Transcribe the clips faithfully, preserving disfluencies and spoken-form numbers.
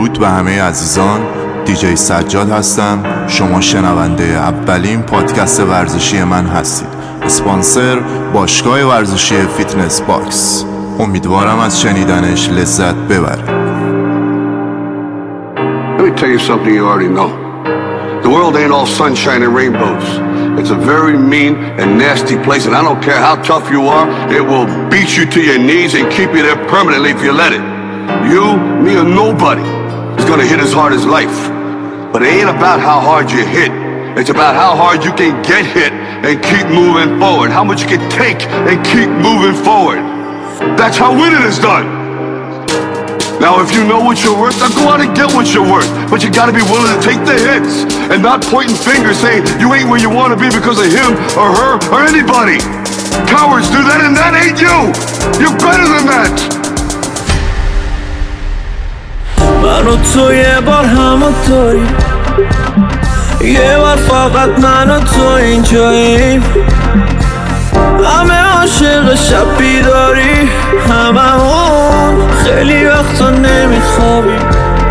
درود به همه عزیزان. دیجی سجاد هستم. شما شنونده اولین پادکست ورزشی من هستید. اسپانسر باشگاه ورزشی فیتنس باکس. امیدوارم از شنیدنش لذت ببرید. Let me tell you something you already know. The world ain't all sunshine and rainbows. It's a very mean and nasty place, and I don't care how tough you are, it will beat you to your knees and keep you there permanently if you let it. You, me, or nobody is gonna hit as hard as life. But it ain't about how hard you hit. It's about how hard you can get hit and keep moving forward. How much you can take and keep moving forward. That's how winning is done. Now if you know what you're worth, then go out and get what you're worth. But you gotta be willing to take the hits and not pointing fingers saying you ain't where you wanna be because of him or her or anybody. Cowards do that, and that ain't you. You're better than that. من و تو یه بار همونطوری، یه بار فقط من و تو اینجاییم. همه عاشق شب بیداری، همه همون خیلی وقتا نمیخوابیم.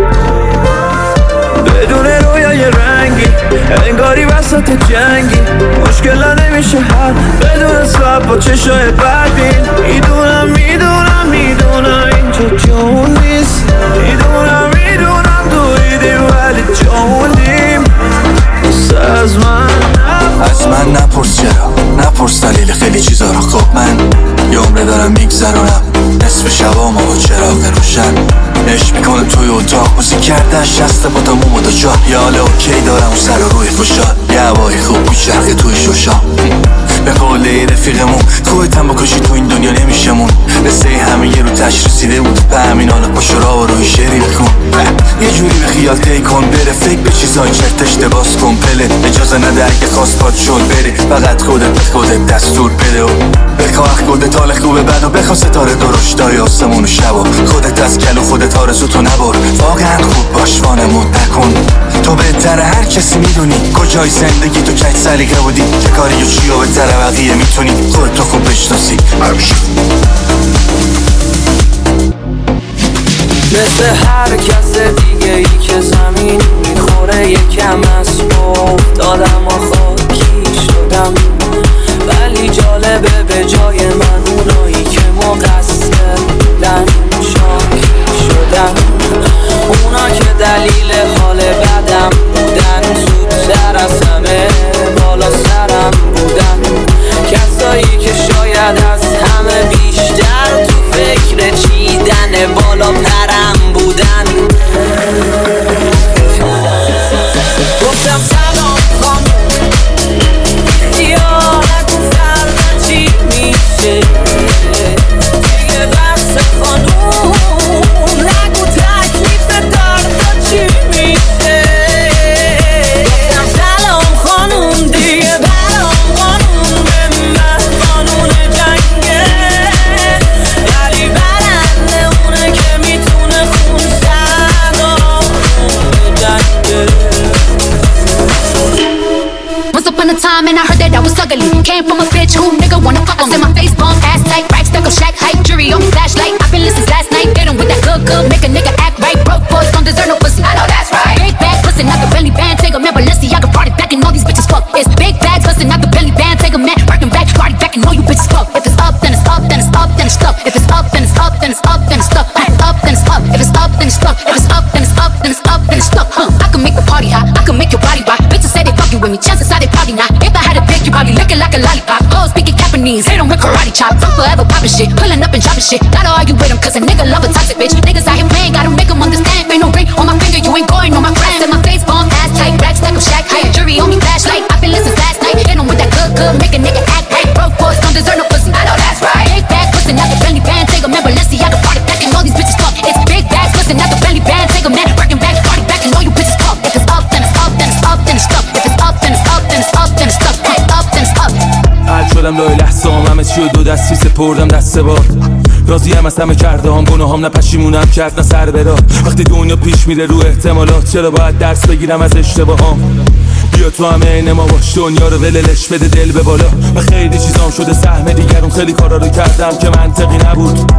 بدون رویای رنگی انگاری وسط جنگی، مشکلا نمیشه حل بدون سبب با چشای بدبین. میدونم میدونم میدونم اینجا جون نیست، میدونم میدونم دویدیم ولی جوندیم. از من از من نپرس چرا، نپرس دلیل خیلی چیزا رو. خب من یه عمره دارم میگذرونم نصف شبا ما با چراغ روشن. عشق میکنم توی اتاق موزیک کردن شسته با تموم و دا جا. یه حال اوکی دارم اون سر و روی خوشحال، یه هوای خوب میچرخه توی شوشا. به قول رفیقمون خودتم بکشی تو این دنیا نمیشمون. رسه همه یه رو تش رسیده بود به همین حالا پاشو را و روی شعری بکن. یه جوری به خیال تی کن بره، فکر به چیزای چرت اشتباس کن پله. اجازه نده اگه خواست پاد شد بره، فقط خودت به خودت دستور بده و بخواه خودت حال خوبه بد و بخواه ستاره درشتای آسمون و شبا. خودت از کل و خودت آرزوتو نبر، واقعا خوب باش وانمون نکن. تو بهتره هر کسی میدونی کجای زندگی تو کج سلیقه بودی، چه کاری و چی و بهتره بقیه میتونی خودتو خوب بشناسی. مثل هر کس دیگه ای که زمین میخوره یکم از افتادم و خاکی شدم. ولی جالبه به جای من اونایی که مقصر بودن شاکی شدم. اونا که دلیل حال بدم بودن زودتر از همه بالا سرم بودن. کسایی که شاید از همه بیشتر تو فکر چیدن بالا پرم بودن. گفتم سلام خانم، یا نکن فردا چی میشه دیگه بس خانوم. نگو تکلیف دردا چی میشه. گفتم سلام خانوم دیگه برام قانون به من قانون جنگه. ولی برنده اونه که میتونه خون صدا جنگه. Once upon a time and I heard that I was ugly. Came from a bitch who nigga wanna fuck on. Said my face bomb, ass tight, rack stuck up, shack height, jury on flashlight. I've been listening since last night. Get 'em with that good, good, make a nigga act right. Broke boys don't deserve no pussy. I know that's right. Big bag bustin' out the belly band, take a man, Balenciaga party back and all these bitches fuck. It's big bags bustin' out the belly band, take a man, working back, party back and all you bitches fuck. If it's up, then it's up, then it's up, then it's stuck. If it's up, then it's up, then it's up, then it's stuck. Up, then it's up. If it's up, then it's stuck. If it's up, then it's up, then it's up, then it's stuck. Huh? I can make the party hot. I can make your body rock. Bitches say they fucking with me, chances are they probably not. If I had a pick, you probably lick it like a lollipop. Hoes speaking Japanese, hit 'em with karate chop. I'm forever popping shit, pulling up and dropping shit. Gotta argue with 'em 'cause a nigga love a toxic bitch. Niggas out here playing, gotta make 'em understand. Ain't no ring on my finger, you ain't going on my friend. Said my face bomb, ass tight, rack stack up, shack height, jury on me, flashlight. I've been listening last night. Hit 'em with that good, good, make a nigga act right. Broke boys don't deserve no pussy. I know that's right. Big bag bustin' out the belly band, take a man, Balenciaga party back and all these bitches fuck. It's big bags bustin' out the belly band, take a man, working back, party back and all you bitches fuck. If it's up, then it's up, then it's up, then it's stuck. If it's up, then it's up, then it's up, then it's stuck. Up, then it's up. حل شدم لای لحظه هم همه چی و دو دستی سپردم دست بار. راضیم از همه کرده هم گناه هم نه پشیمونم کرد نه سر برا. وقتی دنیا پیش میره رو احتمالات چرا باید درس بگیرم از اشتباهام. بیا تو همه این ما باش دنیا رو وللش بده دل به بالا. و خیلی چیزام شده سهم دیگرون خیلی کارا رو کردم که منطقی نبود.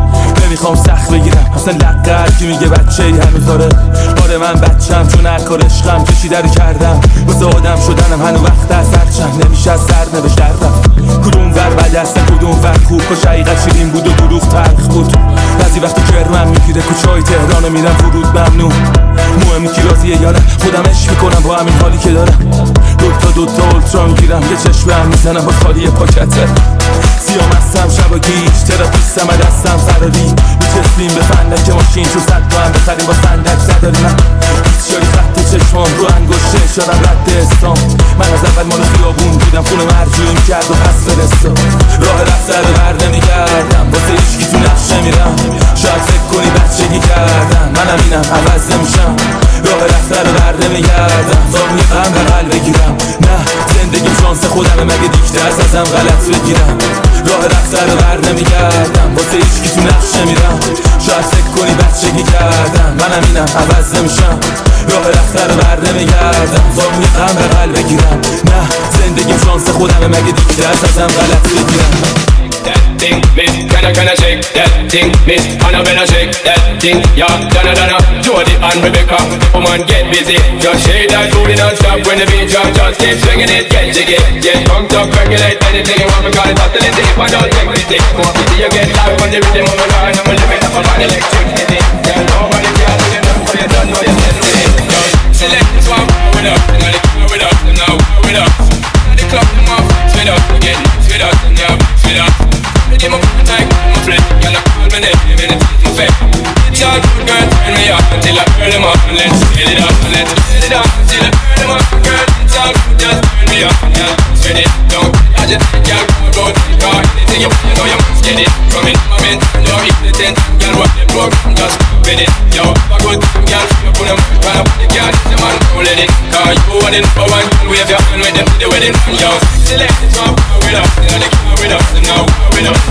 نمیخوام سخت بگیرم اصلا لقه کی میگه بچه ای هنوز داره. آره من بچم چون هر کار عشقم کشیده رو کردم واسه آدم شدنم هنو وقت از هرچند نمیشه از سر نوشت دردم. کدوم ور بد است کدوم ور خوب کاش حقیقت شیرین بود و دروغ تلخ بود. بعضی وقتی کرمم میگیره کوچه‌های تهران میرم ورود ممنوع. مهمی کی راضیه یا نه خودم عشق میکنم با همین حالی که دارم. دوتا دوتا اولترا میگیرم یه چشمم میزنم با خالی پاکته. سیام هستم شب و گیج تراپیستم و دستم فراری میچسبیم به فندک ماشین چون صد با هم بخریم با صندک نداری. من هیچ جایی خط چشمام رو انگشته اشارم رد اسلام. من از اول مال خیابون بودم خونه مرجوعیم کرد و پس فرستا. راه رفت سر بر نمیگردم واسه هیچکی تو نقش نمیرم. شاید فکر کنی بچگی کردم منم اینم عوض نمیشم. راه رفت سر بر نمیگردم زامی غم در حل بگیرم. نه زندگیم شانس خودمه مگه دیکته از ازم غلط بگیرم. راه رفت سر بر نمیگردم واسه هیچکی تو نقش نمیرم. شاید فکر کنی بچگی کردم منم اینم عوض نمیشم. راه رفت سر بر نمیگردم زامی غم در حل بگیرم. نه زندگیم شانس خودمه مگه دیکته از ازم غلط بگیرم. That thing, miss, can I, can I shake that thing, miss, Annabella shake that thing, yeah, Donna, Donna, Jody and Rebecca, woman get busy, just shake that booty non-stop when the beat drop, just keep swinging it, get jiggy, get pumped up, regulate anything you want, because it's oscillating, if I don't take it, take more pity, you get live on the rhythm of my line, I'm a living up on electricity, yeah, nobody can do it, but you don't know you're getting it, yo, select this one, with us, and now they come with us, and now with us, now they club them off, with us, again, with us, and now with us. Give my time, my friend, y'all not call my name, and it's my fame. It's all good, girl, turn me up until I burn them up, and let's get it up, and let's get it up until I burn them up, girl. It's all good, just turn me up, yeah, spin it, don't. I just think y'all go road, car, anything you want, you know you must get it. From it, my man, no hit the tent, y'all walk the program, just spin it, yo. I go to y'all, you put them up, and I put the car, the man, don't let it. Car, you want it for one, wave your hand with them to the wedding, yo. Select this one, with us, and I come with us, and now with us.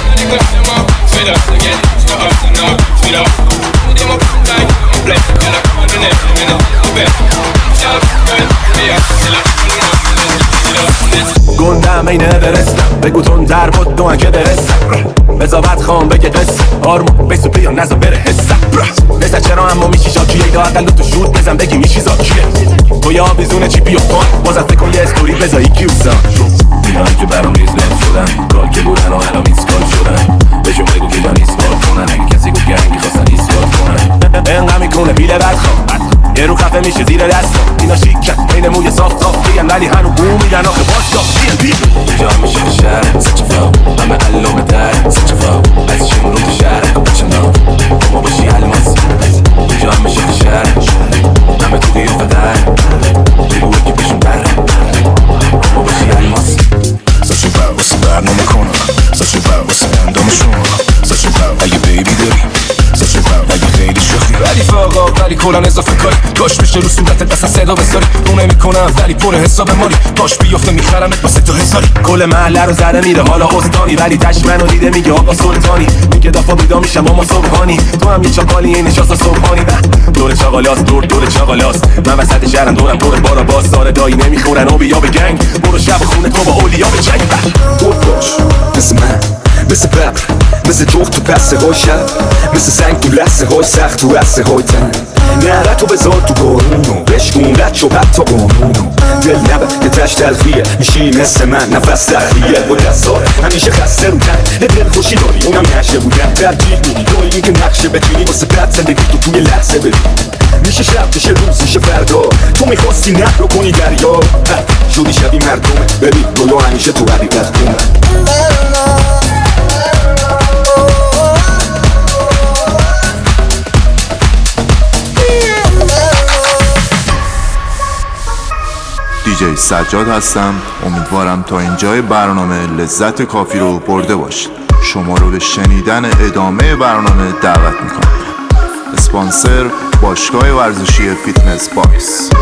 گندم اینه برستم بگو تون در بود دوان که درستم بزاوت خواهم بگه قصه آرمون بیسو بیا نزا بره حسم نزا چرا اما میشی شاکیه ایده اقل تو شود بزن بگی میشی زاکیه تو یا بیزونه چی بیو کن بازم فکر یه استوری بزایی کیوسا اینایی که برام ریز لب شدن کال که بودن و الان ایسکال شدن بهشون بگو که جان ایسکال کنن اگه کسی گفت گرنگی خواستن ایسکال کنن انقدر میکنه بیله بدخوام یه رو خفه میشه زیر دستم اینا شیکن این موی صاف صاف بیان ولی هنو بو میدن آخه باشتا بی ام بی جا میشه به شهر سچه فاو همه علوم در سچه فاو از چون رو تو شهر بچه نام ما باشی علماس جا میشه به شهر همه تو قیافه در بگو که بشون بره ما باشی علماس سچه فاو واسه برنامه کنم سچه فاو واسه اندامشون سچه فاو اگه بیبی داری سچه فاو اگه خیلی شوخی ولی فاقا ولی کلان اضافه کاری کاش میشه رو صورتت بسن صدا بذاری رو نمیکنم ولی پر حساب مالی پاش بیفته میخرمت با سه تا هزاری کل محله رو زده میره حالا استانی ولی تش منو دیده میگه آقا سلطانی میگه دفعه بیدا میشم اما صبحانی تو هم یه چاقالی این نشاست صبحانی دور چاقالاست دور دور چاقالاست من وسط شهرم دورم دور بارا باز ساره دایی نمیخورن و بیا به گنگ برو شب خونه تو با اولیا به جنگ بود باش مثل من مثل ببر مثل جغد تو بسته های شب مثل سنگ تو لحظه های سخت تو رسه های تن نره تو بذار تو بارونو بشکون رد شو حتی قانونو دل نبه که تش تلخیه میشی مثل من نفس تخلیه با دستار همیشه خسته رو تن دل خوشی داری اونم نشه بودن ترجیح میدی دایی این که نقشه بچینی واسه بد زندگی تو توی لحظه بری میشه شب میشه روز میشه فردا تو میخواستی نه رو کنی دریا شدی شبی مردمه ببین رویا همیشه تو حقیقت کنه دیجی سجاد هستم. امیدوارم تا اینجای برنامه لذت کافی رو برده باشید. شما رو به شنیدن ادامه برنامه دعوت میکنم. اسپانسر باشگاه ورزشی فیتنس باکس.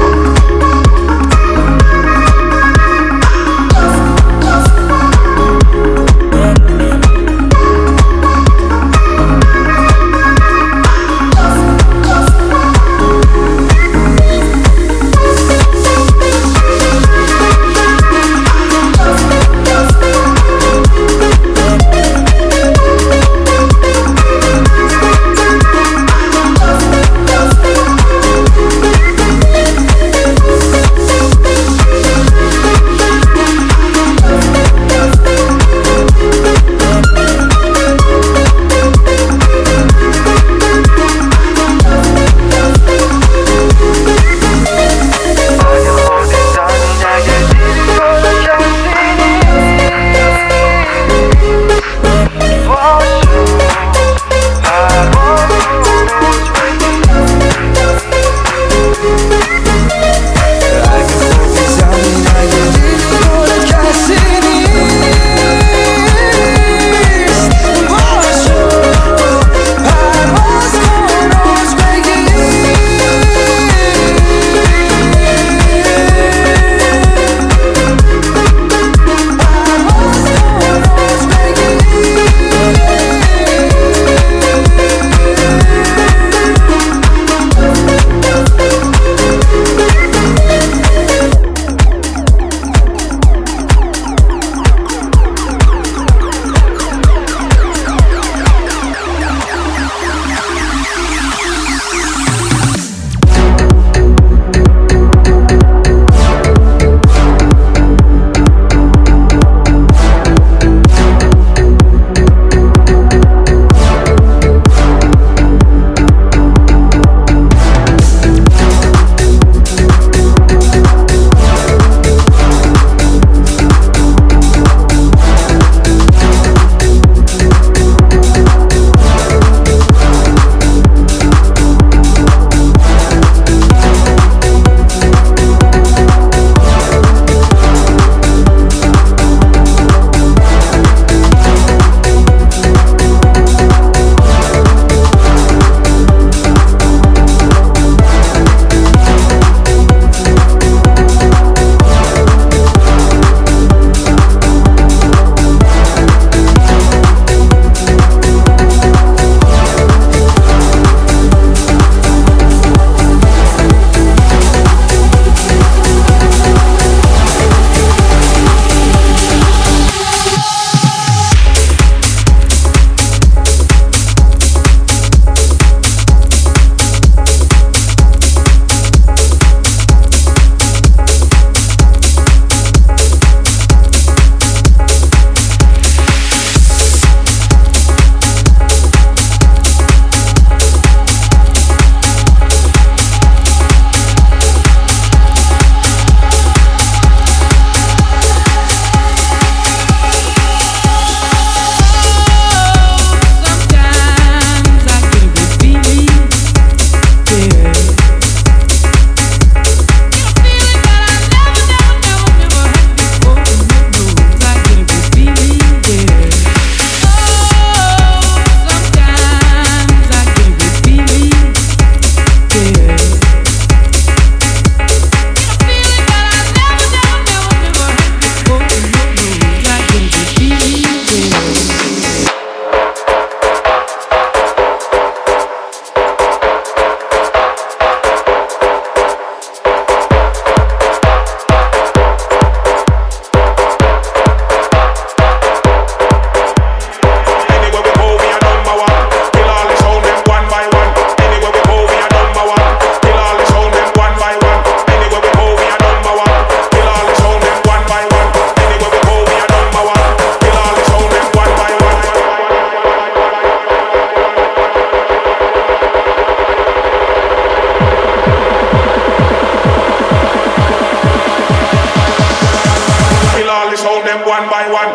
them one by one.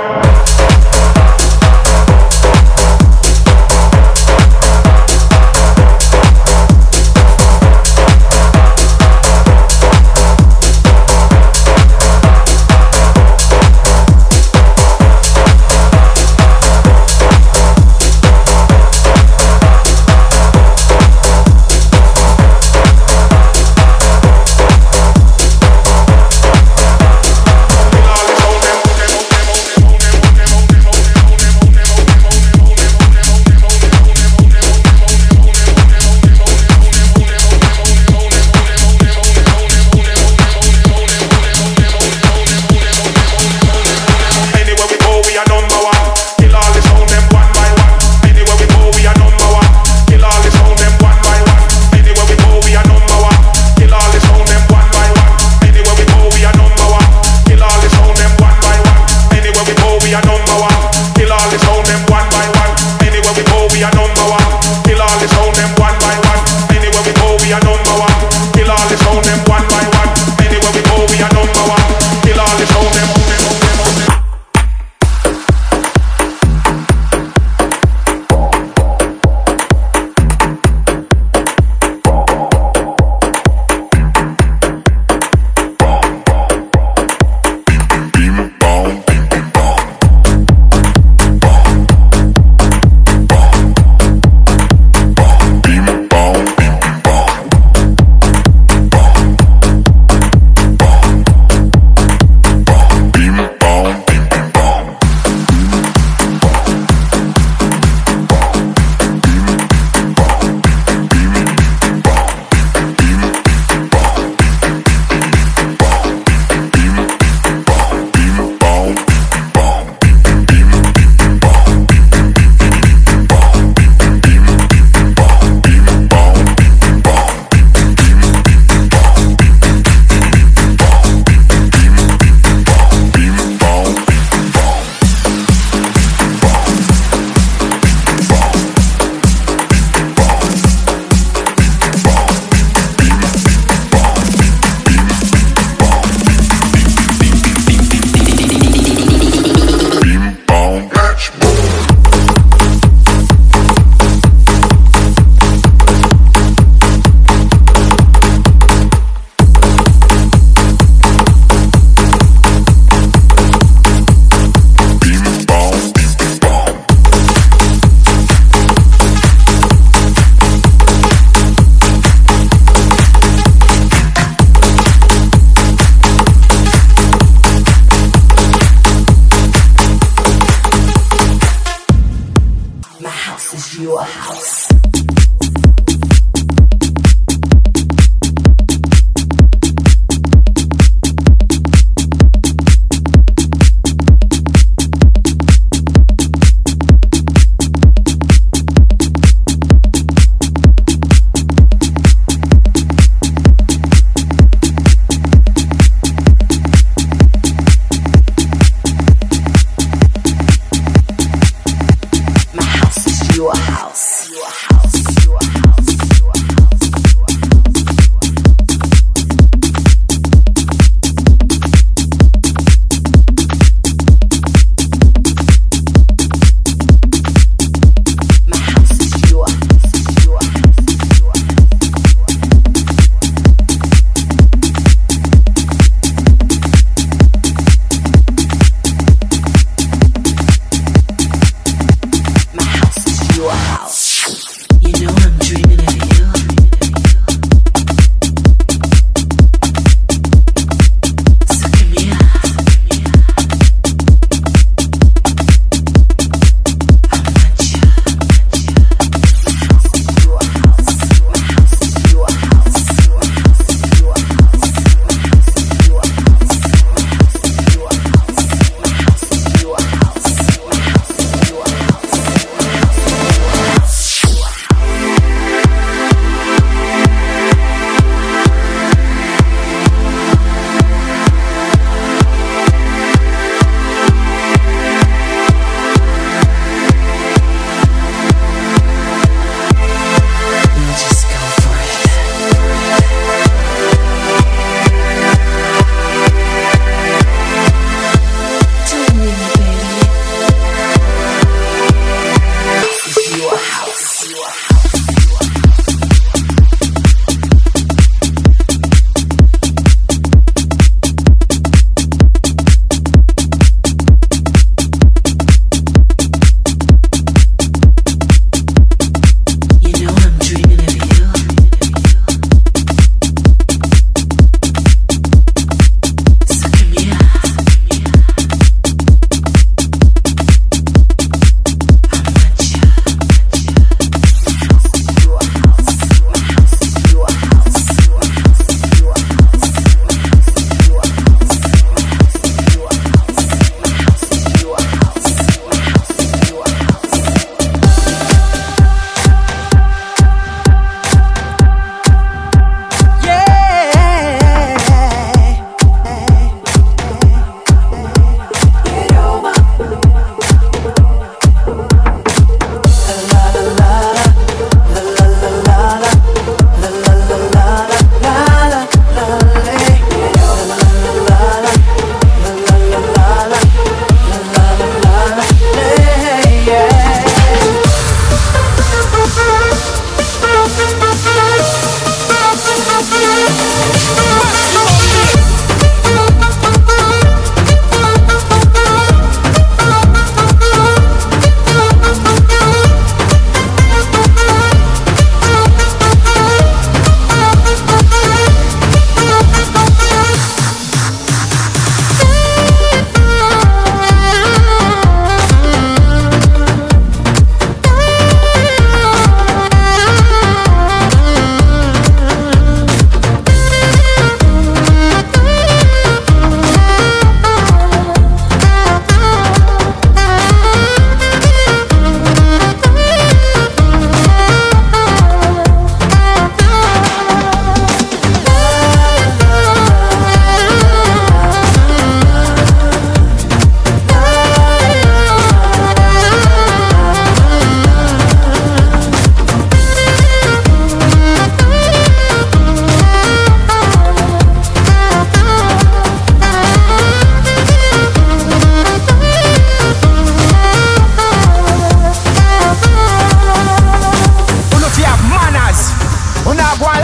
Demo, demo,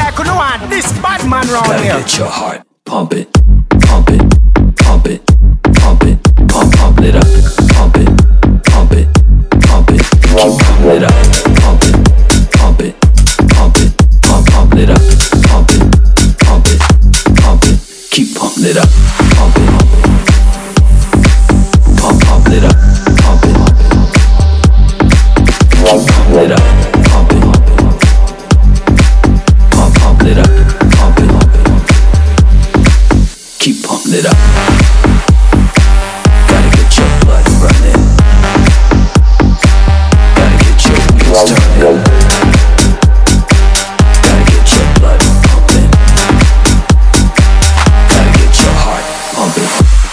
like you know want this bad man round Gotta here. get your heart pumping, pump it, pump it, pump it, pump, pump it up, pump it, pump it, pump it, keep pumping it up, pump it, pump it, pump it, pump, pump it up, pump it, pump it, pump it, keep pumping it up, pump it, pump, pump it up, pump it, keep pumping it up, pump it, pump, pump it up, pump it, keep pumping it up. Gotta get your blood running. Gotta get your wheels turning. Gotta get your blood pumping. Gotta get your heart pumping.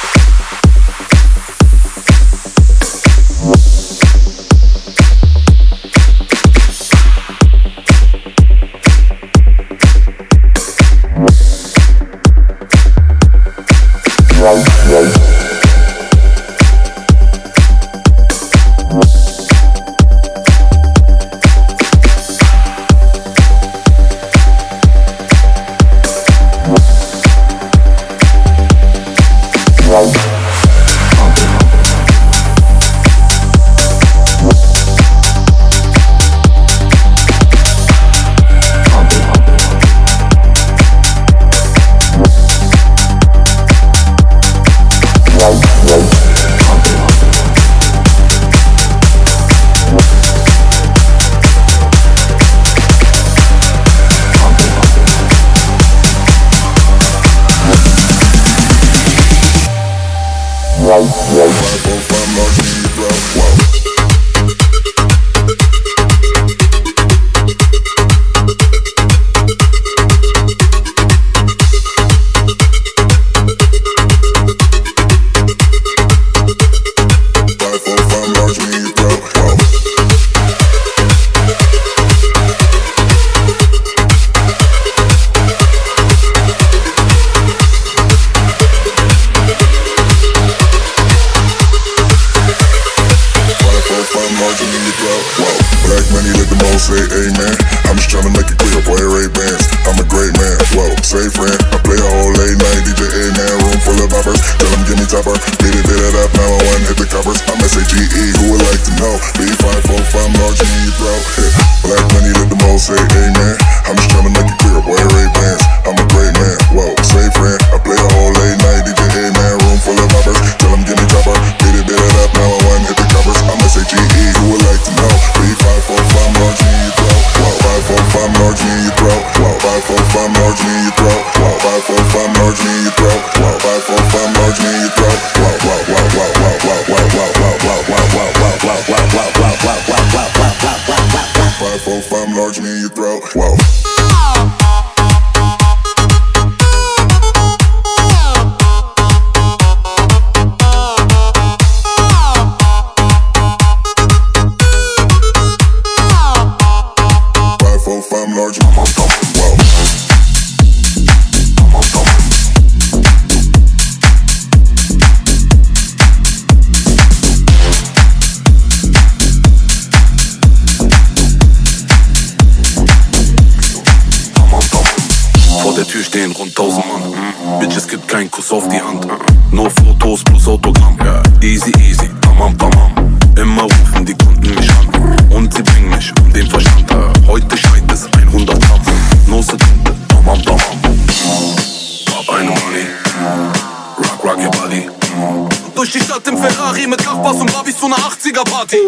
Party.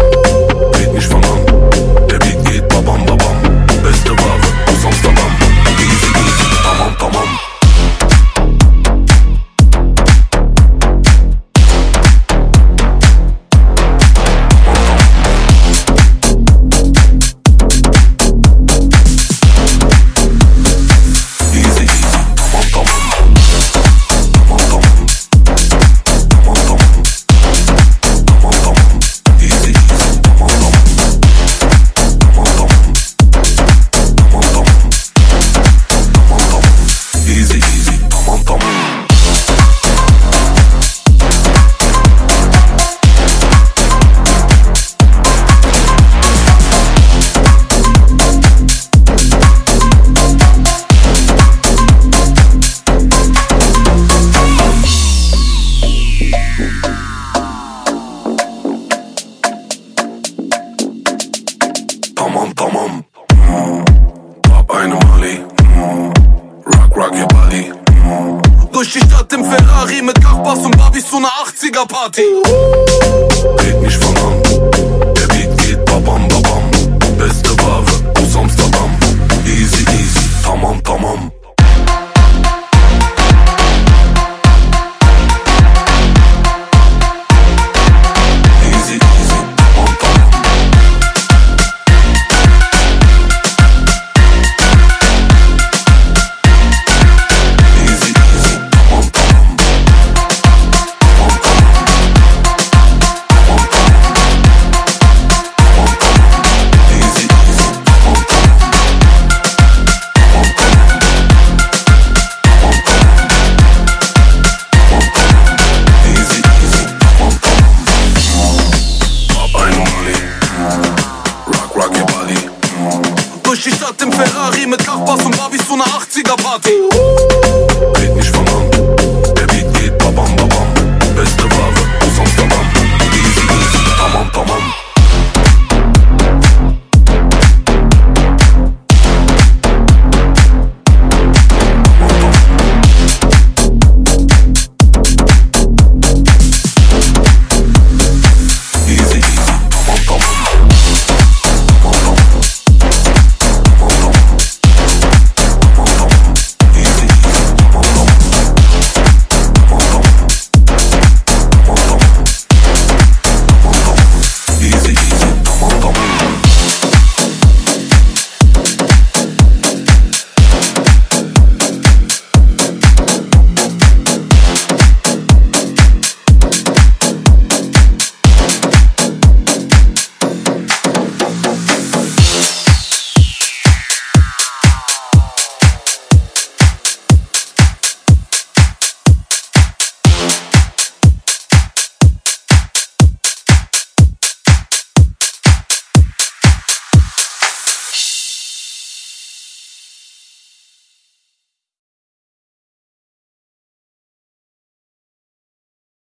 Geht nicht von an, der Beat geht babam babam. Beste Ware aus Amsterdam. Easy easy, tamam tamam. Durch die Stadt im Ferrari mit Kachbass und Babys zu ner achtziger Party. Red nicht von an, der Beat geht babam babam. Beste Ware aus Amsterdam. Easy easy, tamam tamam. Durch die Stadt im Ferrari mit Kachbass und Babys zu ner achtziger Party.